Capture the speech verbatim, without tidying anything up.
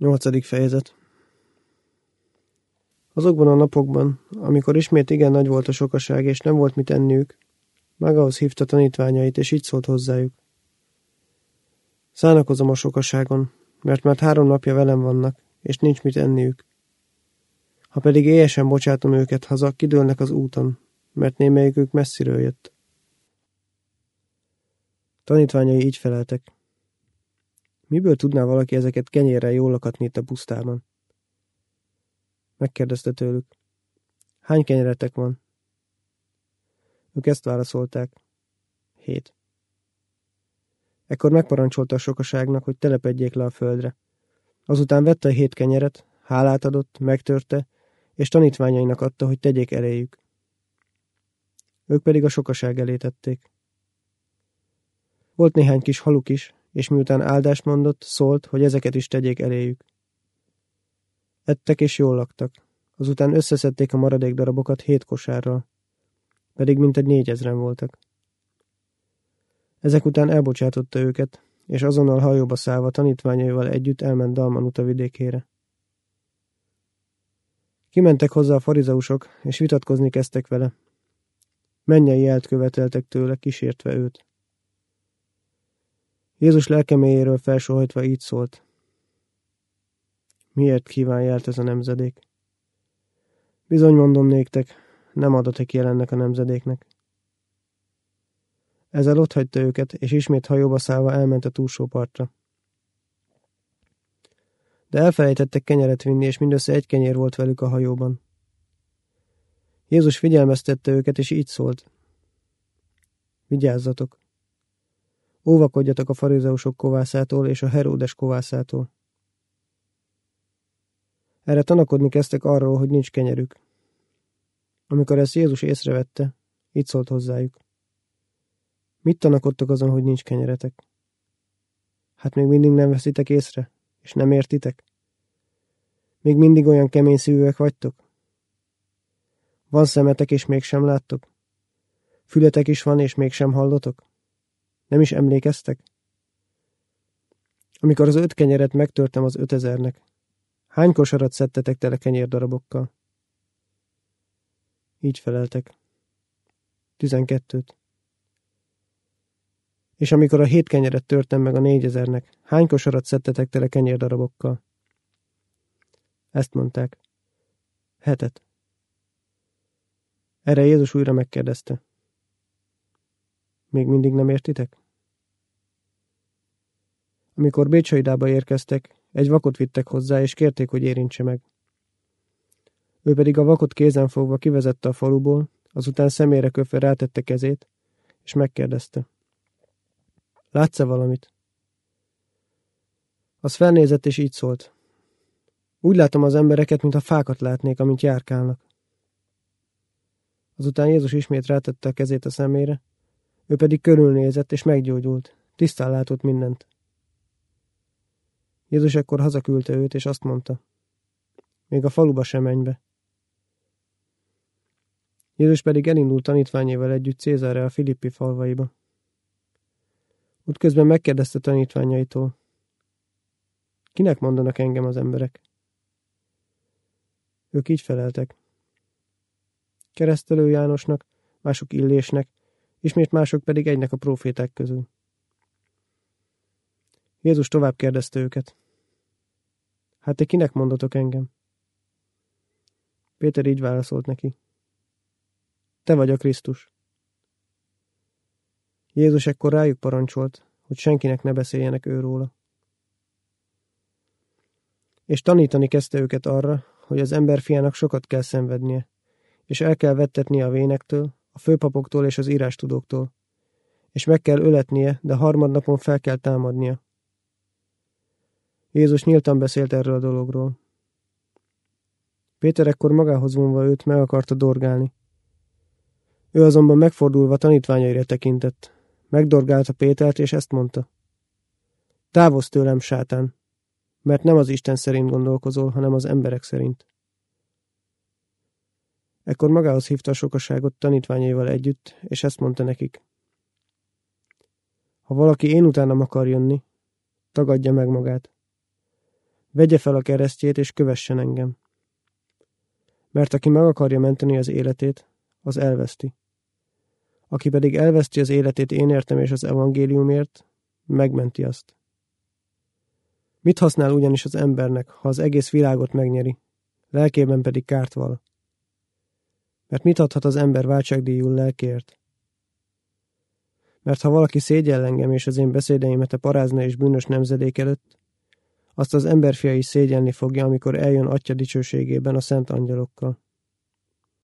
Nyolcadik fejezet. Azokban a napokban, amikor ismét igen nagy volt a sokaság, és nem volt mit enniük, magához hívta tanítványait, és így szólt hozzájuk. Szánakozom a sokaságon, mert már három napja velem vannak, és nincs mit enniük. Ha pedig éjesen bocsátom őket haza, kidőlnek az úton, mert némelyikük messziről jött. Tanítványai így feleltek. Miből tudná valaki ezeket kenyérrel jól lakatni itt a pusztában? Megkérdezte tőlük. Hány kenyeretek van? Ők ezt válaszolták. Hét. Ekkor megparancsolta a sokaságnak, hogy telepedjék le a földre. Azután vette a hét kenyeret, hálát adott, megtörte, és tanítványainak adta, hogy tegyék eléjük. Ők pedig a sokaság elé tették. Volt néhány kis haluk is, és miután áldást mondott, szólt, hogy ezeket is tegyék eléjük. Ettek és jól laktak. Azután összeszedték a maradék darabokat hét kosárral, pedig mintegy négyezren voltak. Ezek után elbocsátotta őket, és azonnal hajóba szállva tanítványaival együtt elment Dalmanuta vidékére. Kimentek hozzá a farizeusok, és vitatkozni kezdtek vele. Mennyei jelt követeltek tőle, kísértve őt. Jézus lelkeméjéről felsóhajtva így szólt. Miért kíván jelt ez a nemzedék? Bizony mondom néktek, nem adatik jel ennek a nemzedéknek. Ezzel otthagyta őket, és ismét hajóba szállva elment a túlsó partra. De elfelejtettek kenyeret vinni, és mindössze egy kenyér volt velük a hajóban. Jézus figyelmeztette őket, és így szólt. Vigyázzatok! Óvakodjatok a farizeusok kovászától és a Heródes kovászától. Erre tanakodni kezdtek arról, hogy nincs kenyerük. Amikor ezt Jézus észrevette, így szólt hozzájuk. Mit tanakodtok azon, hogy nincs kenyeretek? Hát még mindig nem veszitek észre, és nem értitek? Még mindig olyan kemény szívűek vagytok? Van szemetek, és mégsem láttok? Fületek is van, és mégsem hallotok? Nem is emlékeztek? Amikor az öt kenyeret megtörtem az ötezernek, hány kosarat szedtetek tele kenyérdarabokkal? Így feleltek. Tizenkettőt. És amikor a hét kenyeret törtem meg a négyezernek, hány kosarat szedtetek tele kenyérdarabokkal? Ezt mondták. Hetet. Erre Jézus újra megkérdezte. Még mindig nem értitek? Amikor Bécsaidába érkeztek, egy vakot vittek hozzá, és kérték, hogy érintse meg. Ő pedig a vakot kézen fogva kivezette a faluból, azután szemére köpve rátette kezét, és megkérdezte. Látsz-e valamit? Az felnézett, és így szólt. Úgy látom az embereket, mintha fákat látnék, amint járkálnak. Azután Jézus ismét rátette a kezét a szemére, ő pedig körülnézett, és meggyógyult, tisztán látott mindent. Jézus ekkor hazaküldte őt, és azt mondta, még a faluba sem menj be. Jézus pedig elindult tanítványaival együtt Cézarea a Filippi falvaiba. Útközben megkérdezte tanítványaitól, kinek mondanak engem az emberek? Ők így feleltek. Keresztelő Jánosnak, mások Illésnek, ismét mások pedig egynek a próféták közül. Jézus tovább kérdezte őket. Hát te kinek mondatok engem? Péter így válaszolt neki. Te vagy a Krisztus. Jézus ekkor rájuk parancsolt, hogy senkinek ne beszéljenek őróla. És tanítani kezdte őket arra, hogy az emberfiának sokat kell szenvednie, és el kell vettetnie a vénektől, a főpapoktól és az írástudóktól, és meg kell öletnie, de harmadnapon fel kell támadnia. Jézus nyíltan beszélt erről a dologról. Péter ekkor magához vonva őt meg akarta dorgálni. Ő azonban megfordulva tanítványaira tekintett. Megdorgálta Pétert, és ezt mondta. Távozz tőlem, sátán, mert nem az Isten szerint gondolkozol, hanem az emberek szerint. Ekkor magához hívta a sokaságot tanítványaival együtt, és ezt mondta nekik. Ha valaki én utánam akar jönni, tagadja meg magát. Vegye fel a keresztjét, és kövessen engem. Mert aki meg akarja menteni az életét, az elveszti. Aki pedig elveszti az életét én értem és az evangéliumért, megmenti azt. Mit használ ugyanis az embernek, ha az egész világot megnyeri, lelkében pedig kárt val? Mert mit adhat az ember váltságdíjul lelkért? Mert ha valaki szégyell engem és az én beszédeimet a parázna és bűnös nemzedék előtt, azt az emberfia is szégyelni fogja, amikor eljön Atya dicsőségében a szent angyalokkal.